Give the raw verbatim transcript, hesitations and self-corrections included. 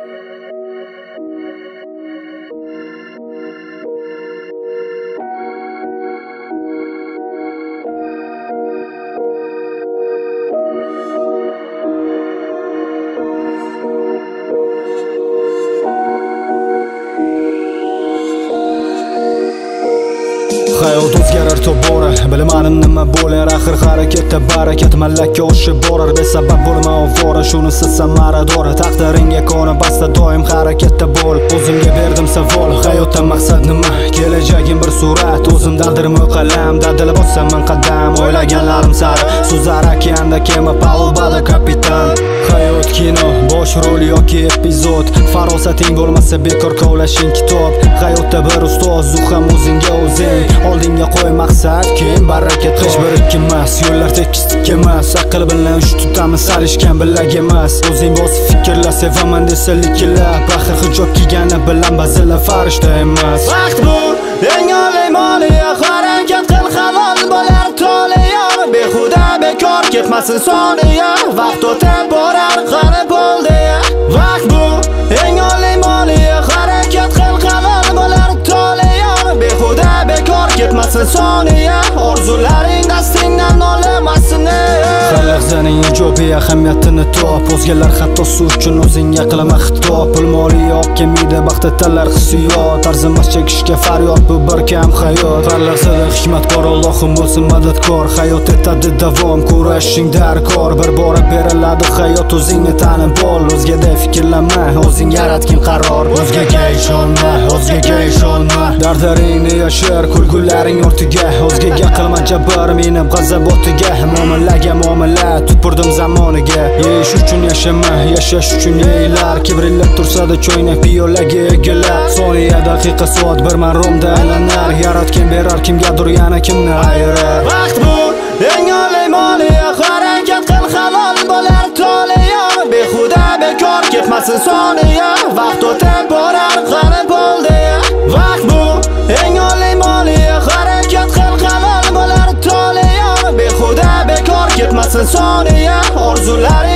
Hayot o'zgarar tobora, bilmadim nima bo'lar, axir harakatda barakat mallakka oshib borar, besabab bo'lma ovora, shunisi samarador, taqdiringga qonib basta doim harakatda bo'l. O'zimga berdim savol, hayotda maqsad nima? Kelajagim bir surat, o'zimdadirmi qalam, dadil bossaman qadam, o'ylaganlarim sari, so'zlar okeanda kema palubada kapitan. Hayot kino, bosh rol yoki epizod, farosating bo'lmasa bekor kovlashing kitob. Hayotda bir ustoz, u ham o'zingga o'zing, oldinga qo'y maqsad, keyin barakat. Hech bir ikkimas, yo'llar tekislik emas, aql bilan uch tutamiz, salishgan bilak emas. O'zing bosib fikrla, sevaman desa likilla, baxir hijob kiygani bilan bazila farishta emas. Vaqt bu eng oliy moliya, harakat qil halol bo'lar toliya, behuda bekor ketmasin soniya, vaqt o'tib borar qani bo'ldi. Vaqt bu eng oliy moliya, harakat qil halol bo'lar toliya, behuda bekor ketmasin soniya, orzularing dastingdan olmasin. Lahzaning ijobiy ahamiyatini top, o'zgalar hatto suv uchun o'zingga qilma xitob. Pul moliya olib kelmaydi, baxtda tanlar hissiyot, arzimas chekishga faryod, bu bir kam hayot. Har lahzada hikmat bor, Allohim bo'lsin madadkor, hayot etadi davom, kurashing darkor. Bir bora beriladi hayot, o'zingni tanib ol, o'zgada fikrlama, o'zing yaratgin qaror. O'zgaga ishonma, o'zgaga ishonma, dardlaringni yashir, kulgularing ortiga, o'zgaga qilma jabr, minib g'azab o'tiga. Muomalaga muomala, tupurdim zamoniga, yeyish uchun yashama, yashash uchun yeylar, kibrilib tursada choynak piyolaga egilar. Soniya, daqiqa, soat bir maromda aylanar, yaratgan berar kimgadir, yana kimni ayirar. Vaqt bu eng oliy moliya, harakat qil halol bo'lar toliya, behuda bekor ketmasin soniya, vaqt o'tib borar qani bo'ldi. Vaqt bu eng oliy moliya, harakat qil halol bo'lar toliya, behuda bekor ketmasin soniya, orzularing